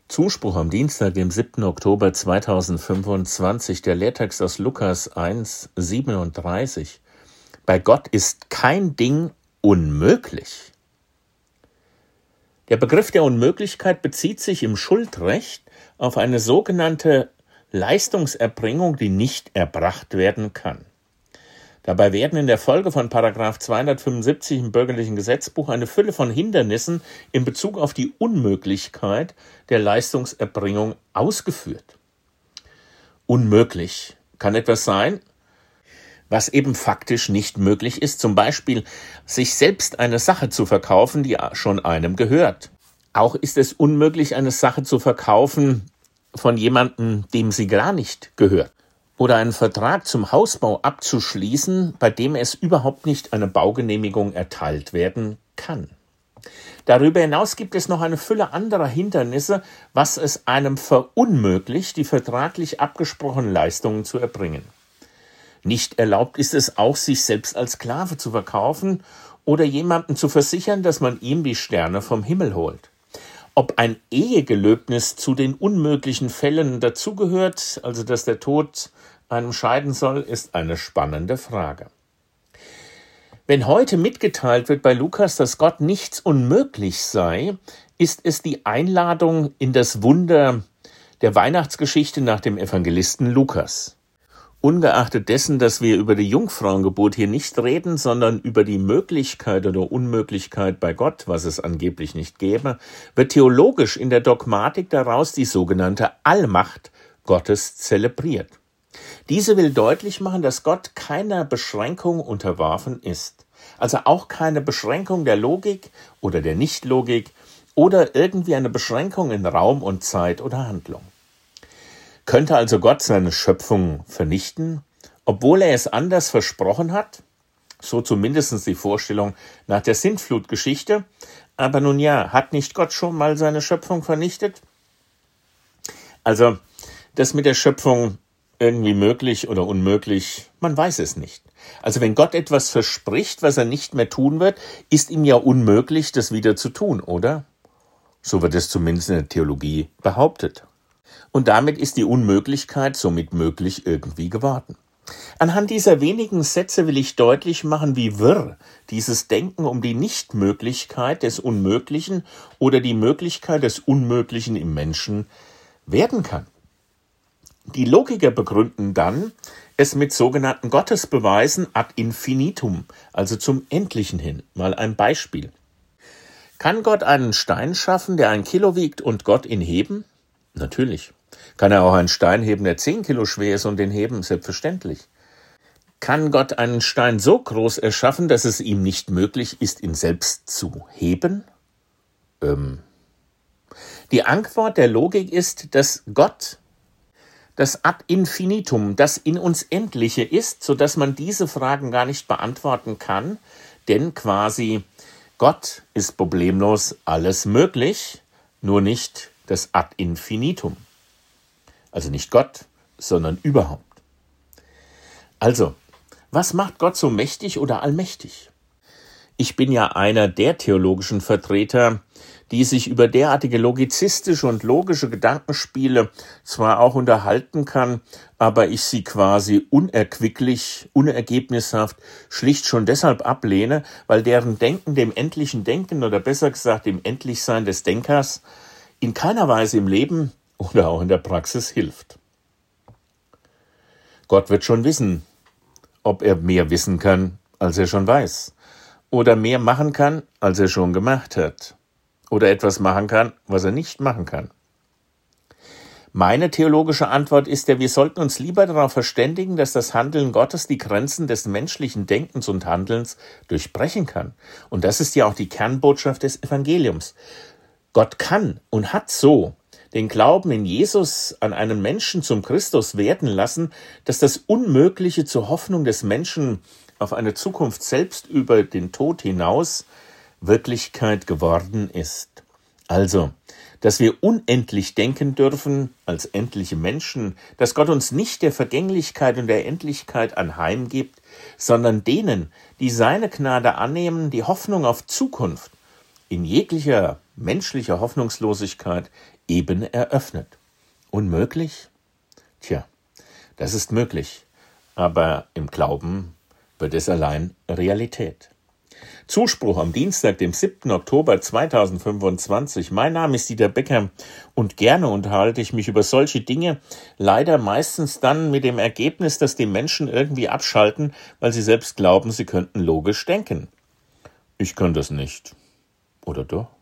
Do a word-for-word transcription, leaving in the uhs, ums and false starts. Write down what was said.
Zuspruch am Dienstag, dem siebten Oktober zweitausendfünfundzwanzig, der Lehrtext aus Lukas eins, siebenunddreißig. Bei Gott ist kein Ding unmöglich. Der Begriff der Unmöglichkeit bezieht sich im Schuldrecht auf eine sogenannte Leistungserbringung, die nicht erbracht werden kann. Dabei werden in der Folge von Paragraph zweihundertfünfundsiebzig im Bürgerlichen Gesetzbuch eine Fülle von Hindernissen in Bezug auf die Unmöglichkeit der Leistungserbringung ausgeführt. Unmöglich kann etwas sein, was eben faktisch nicht möglich ist, zum Beispiel sich selbst eine Sache zu verkaufen, die schon einem gehört. Auch ist es unmöglich, eine Sache zu verkaufen von jemandem, dem sie gar nicht gehört. Oder einen Vertrag zum Hausbau abzuschließen, bei dem es überhaupt nicht eine Baugenehmigung erteilt werden kann. Darüber hinaus gibt es noch eine Fülle anderer Hindernisse, was es einem verunmöglicht, die vertraglich abgesprochenen Leistungen zu erbringen. Nicht erlaubt ist es auch, sich selbst als Sklave zu verkaufen oder jemandem zu versichern, dass man ihm die Sterne vom Himmel holt. Ob ein Ehegelöbnis zu den unmöglichen Fällen dazugehört, also dass der Tod einem scheiden soll, ist eine spannende Frage. Wenn heute mitgeteilt wird bei Lukas, dass Gott nichts unmöglich sei, ist es die Einladung in das Wunder der Weihnachtsgeschichte nach dem Evangelisten Lukas. Ungeachtet dessen, dass wir über die Jungfrauengeburt hier nicht reden, sondern über die Möglichkeit oder Unmöglichkeit bei Gott, was es angeblich nicht gäbe, wird theologisch in der Dogmatik daraus die sogenannte Allmacht Gottes zelebriert. Diese will deutlich machen, dass Gott keiner Beschränkung unterworfen ist. Also auch keine Beschränkung der Logik oder der Nichtlogik oder irgendwie eine Beschränkung in Raum und Zeit oder Handlung. Könnte also Gott seine Schöpfung vernichten, obwohl er es anders versprochen hat? So zumindest die Vorstellung nach der Sintflutgeschichte. Aber nun ja, hat nicht Gott schon mal seine Schöpfung vernichtet? Also, das mit der Schöpfung irgendwie möglich oder unmöglich, man weiß es nicht. Also wenn Gott etwas verspricht, was er nicht mehr tun wird, ist ihm ja unmöglich, das wieder zu tun, oder? So wird es zumindest in der Theologie behauptet. Und damit ist die Unmöglichkeit somit möglich irgendwie geworden. Anhand dieser wenigen Sätze will ich deutlich machen, wie wirr dieses Denken um die Nichtmöglichkeit des Unmöglichen oder die Möglichkeit des Unmöglichen im Menschen werden kann. Die Logiker begründen dann es mit sogenannten Gottesbeweisen ad infinitum, also zum Endlichen hin. Mal ein Beispiel. Kann Gott einen Stein schaffen, der ein Kilo wiegt und Gott ihn heben? Natürlich. Kann er auch einen Stein heben, der zehn Kilo schwer ist und den heben? Selbstverständlich. Kann Gott einen Stein so groß erschaffen, dass es ihm nicht möglich ist, ihn selbst zu heben? Ähm. Die Antwort der Logik ist, dass Gott das ad infinitum, das in uns Endliche ist, sodass man diese Fragen gar nicht beantworten kann, denn quasi Gott ist problemlos alles möglich, nur nicht das ad infinitum. Also nicht Gott, sondern überhaupt. Also, was macht Gott so mächtig oder allmächtig? Ich bin ja einer der theologischen Vertreter, die sich über derartige logizistische und logische Gedankenspiele zwar auch unterhalten kann, aber ich sie quasi unerquicklich, unergebnishaft, schlicht schon deshalb ablehne, weil deren Denken dem endlichen Denken oder besser gesagt dem Endlichsein des Denkers in keiner Weise im Leben oder auch in der Praxis hilft. Gott wird schon wissen, ob er mehr wissen kann, als er schon weiß, oder mehr machen kann, als er schon gemacht hat, oder etwas machen kann, was er nicht machen kann. Meine theologische Antwort ist ja, wir sollten uns lieber darauf verständigen, dass das Handeln Gottes die Grenzen des menschlichen Denkens und Handelns durchbrechen kann. Und das ist ja auch die Kernbotschaft des Evangeliums. Gott kann und hat so den Glauben in Jesus an einen Menschen zum Christus werden lassen, dass das Unmögliche zur Hoffnung des Menschen auf eine Zukunft selbst über den Tod hinaus Wirklichkeit geworden ist. Also, dass wir unendlich denken dürfen als endliche Menschen, dass Gott uns nicht der Vergänglichkeit und der Endlichkeit anheimgibt, sondern denen, die seine Gnade annehmen, die Hoffnung auf Zukunft in jeglicher menschlicher Hoffnungslosigkeit eben eröffnet. Unmöglich? Tja, das ist möglich, aber im Glauben wird es allein Realität. Zuspruch am Dienstag, dem siebten Oktober zweitausendfünfundzwanzig. Mein Name ist Dieter Becker und gerne unterhalte ich mich über solche Dinge, leider meistens dann mit dem Ergebnis, dass die Menschen irgendwie abschalten, weil sie selbst glauben, sie könnten logisch denken. Ich kann das nicht. Oder doch?